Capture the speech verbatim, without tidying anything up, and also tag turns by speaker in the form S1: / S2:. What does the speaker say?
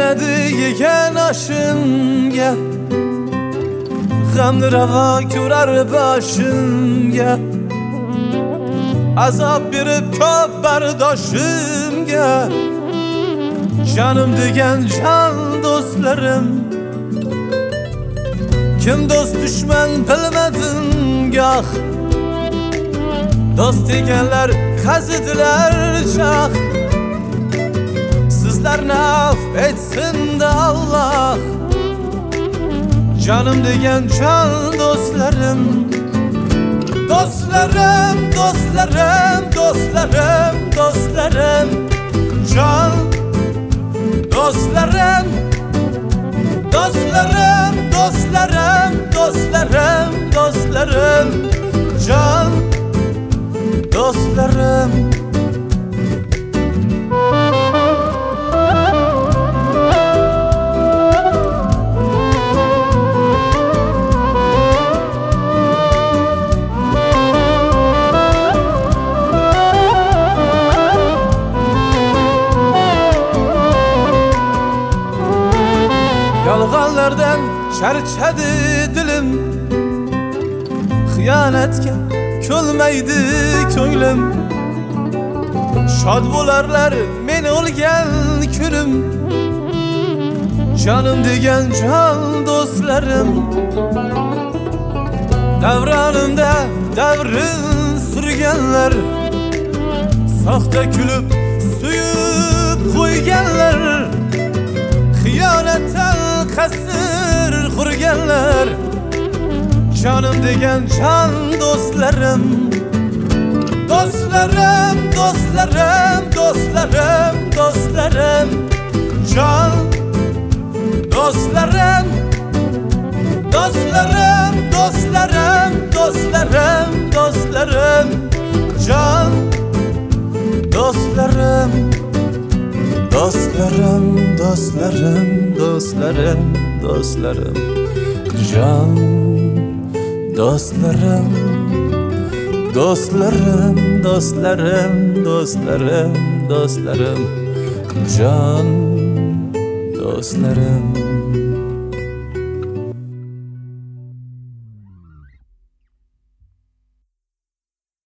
S1: Kelmedi yegen aşımga, g'amni ravo ko'rar boshimga, azob berib ko'p bardoshimga. Canım degan can do'stlarim, kim do'st düşman bilmadim goh. Do'st deganlar qazidilar choh. Sizlarni af etsin de Allah. Canım degan can do'stlarim, dostlarım, dostlarım, dostlarım, dostlarım, can dostlarım, dostlarım, dostlarım, dostlarım, dostlarım, can dostlarım. Yalğanlardan charchadi dilim, xiyonatga ko'lmaydi ko'nglim. Shod bo'larlar men o'lgan kunim, canım degan can do'stlarim. Davronimda davrin surganlar, soxta kulib suyib qo'yganlar, xiyonatdan qasr qurganlar. Canım degan can dostlarım, dostlarım, dostlarım, dostlarım, dostlarım, can dostlarım, dostlarım, dostlarım, dostlarım, dostlarım, can dostlarım. Dostlarım, dostlarım, dostlarım, dostlarım, can dostlarım, dostlarım, dostlarım, dostlarım, dostlarım, can dostlarım.